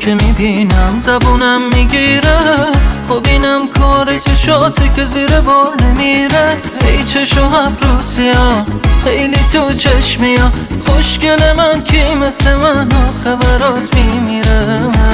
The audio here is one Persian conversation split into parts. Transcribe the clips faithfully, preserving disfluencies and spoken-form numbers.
که میبینم زبونم میگیره، خب اینم کار چشاتی که زیر بار نمیره. ای چشو ابروسیا خیلی تو چشمیا، خوشگل من کی مثل من آخه برات میمیره.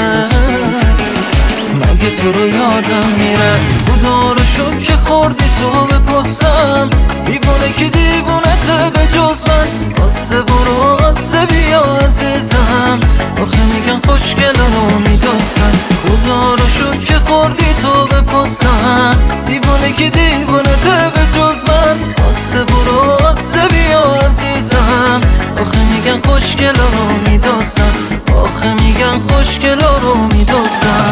مگه تو رو یادم میره؟ خدا رو شکر که خوردی تو به پستم، دیوونه که دیوونته به جز من. آسه برو آسه بیا عزیزم، آخه میگن خوشگل رو میدوزن. خدا رو شکر که خوردی تو به پستم، دیوونه که دیوونته به جز من. آسه برو آسه بیا عزیزم، آخه میگن خوشگل رو میدوزن، آخه میگن خوشگل رو میدوزن.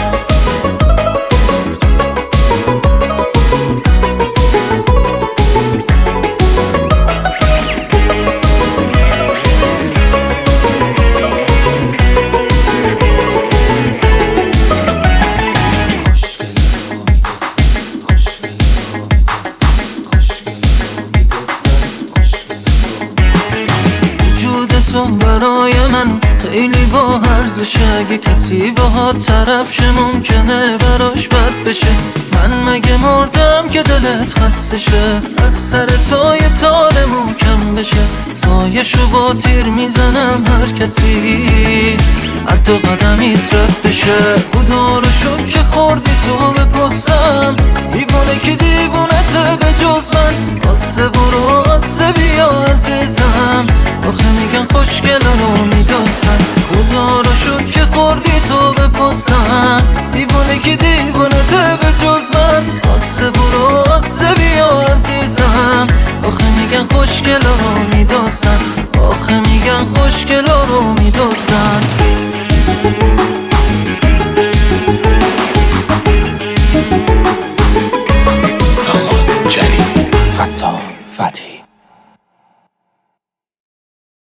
تو برای من خیلی با ارزشه، اگه کسی باهات طرف شه ممکنه براش بد بشه. من مگه مردم که دلت خسته شه؟ از سر تا یه تار محکم بشه، سایشو با تیر میزنم هر کسی حتی قدمیت رد بشه. خدا رو شکر که خوردی تو به پستم، دیوانه که دیوونته به جز من. آسه برو آسه بیا عزیزم، آخه میگن خوشگل رو میدوزن. خدا رو شکر که خوردی تو به پستم، دیوانه که دیوونته به جز من. آسه برو آسه بیا عزیزم، آخه میگن خوشگل رو میدوزن، آخه میگن خوشگل رو میدوزن. سامان جری، فتا فتحی.